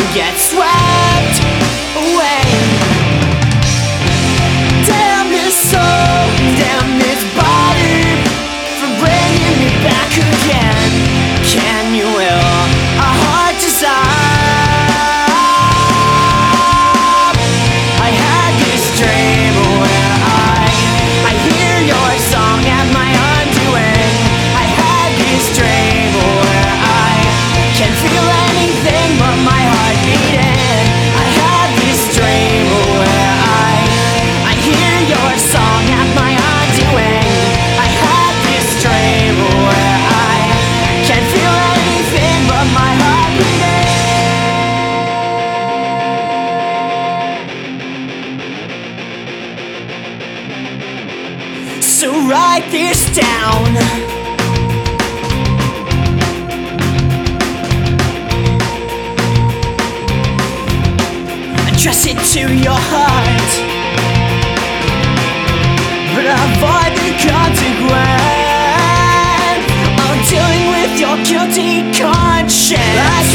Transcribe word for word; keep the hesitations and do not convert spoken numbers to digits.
get swept away. Damn this soul, damn this body, for bringing me back again. Can you will a heart desire? I had this dream where I I hear your song at my undoing. I had this dream where I can feel anything but my heart beating. I had this dream where I I hear your song at my undoing. I had this dream where I can feel anything but my heart beating. So write this down. Address it to your heart, but avoid the consequence of dealing with your guilty conscience.